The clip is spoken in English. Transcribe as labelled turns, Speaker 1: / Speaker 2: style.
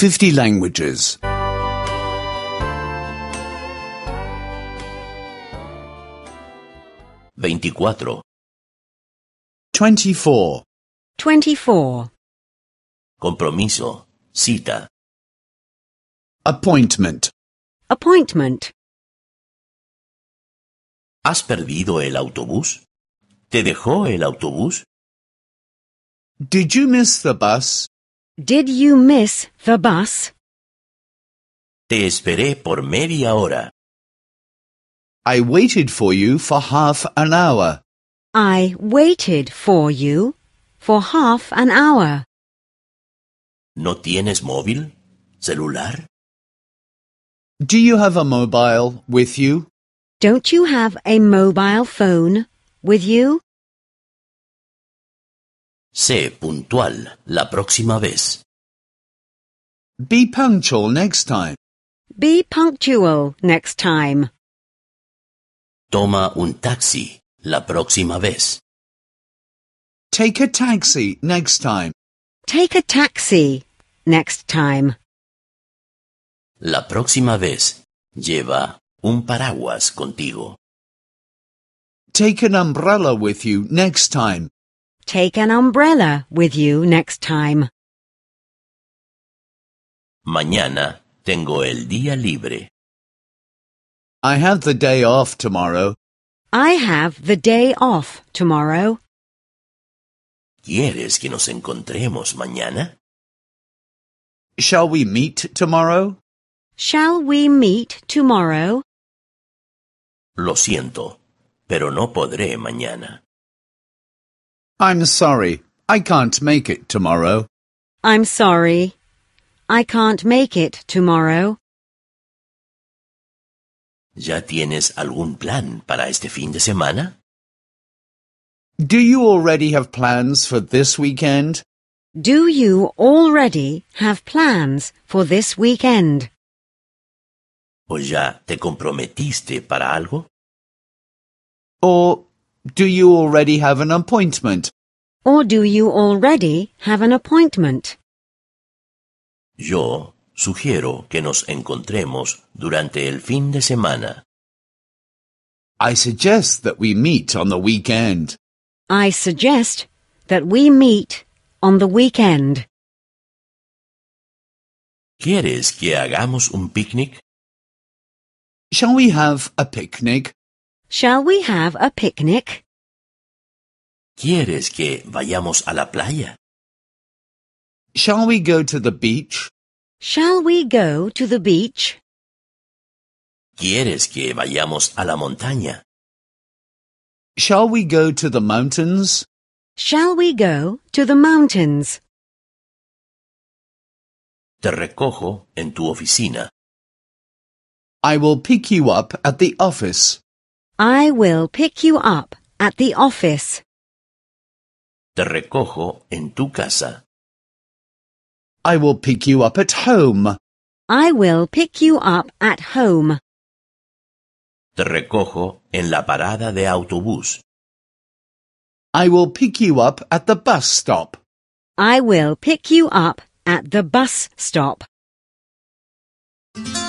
Speaker 1: 50 languages.
Speaker 2: 24.
Speaker 1: 24.
Speaker 3: 24.
Speaker 2: Compromiso. Cita.
Speaker 1: Appointment.
Speaker 3: Appointment.
Speaker 2: ¿Has perdido el autobús? ¿Te dejó el autobús?
Speaker 1: Did you miss the bus?
Speaker 3: Did you miss the bus?
Speaker 2: Te esperé por media hora.
Speaker 1: I waited for you for half an hour.
Speaker 3: I waited for you for half an hour.
Speaker 2: ¿No tienes móvil? ¿Celular?
Speaker 1: Do you have a mobile with you?
Speaker 3: Don't you have a mobile phone with you?
Speaker 2: Sé puntual la próxima vez.
Speaker 1: Be punctual next time.
Speaker 3: Be punctual next time.
Speaker 2: Toma un taxi la próxima vez.
Speaker 1: Take a taxi next time.
Speaker 3: Take a taxi next time.
Speaker 2: La próxima vez lleva un paraguas contigo.
Speaker 1: Take an umbrella with you next time.
Speaker 3: Take an umbrella with you next time.
Speaker 2: Mañana tengo el día libre.
Speaker 1: I have the day off tomorrow.
Speaker 3: I have the day off tomorrow.
Speaker 2: ¿Quieres que nos encontremos mañana?
Speaker 1: Shall we meet tomorrow?
Speaker 3: Shall we meet tomorrow?
Speaker 2: Lo siento, pero no podré mañana.
Speaker 1: I'm sorry. I can't make it tomorrow.
Speaker 3: I'm sorry. I can't make it tomorrow.
Speaker 2: ¿Ya tienes algún plan para este fin de semana?
Speaker 1: Do you already have plans for this weekend?
Speaker 3: Do you already have plans for this weekend?
Speaker 2: ¿O ya te comprometiste para algo?
Speaker 1: Or do you already have an appointment?
Speaker 3: Or do you already have an appointment?
Speaker 2: Yo sugiero que nos encontremos durante el fin de semana.
Speaker 1: I suggest that we meet on the weekend.
Speaker 3: I suggest that we meet on the weekend.
Speaker 2: ¿Quieres que hagamos un picnic?
Speaker 1: Shall we have a picnic?
Speaker 3: Shall we have a picnic?
Speaker 2: ¿Quieres que vayamos a la playa?
Speaker 1: Shall we go to the beach?
Speaker 3: Shall we go to the beach?
Speaker 2: ¿Quieres que vayamos a la montaña?
Speaker 1: Shall we go to the mountains?
Speaker 3: Shall we go to the mountains?
Speaker 2: Te recojo en tu oficina.
Speaker 1: I will pick you up at the office.
Speaker 3: I will pick you up at the office.
Speaker 2: Te recojo en tu casa.
Speaker 1: I will pick you up at home.
Speaker 3: I will pick you up at home.
Speaker 2: Te recojo en la parada de autobús.
Speaker 1: I will pick you up at the bus stop.
Speaker 3: I will pick you up at the bus stop.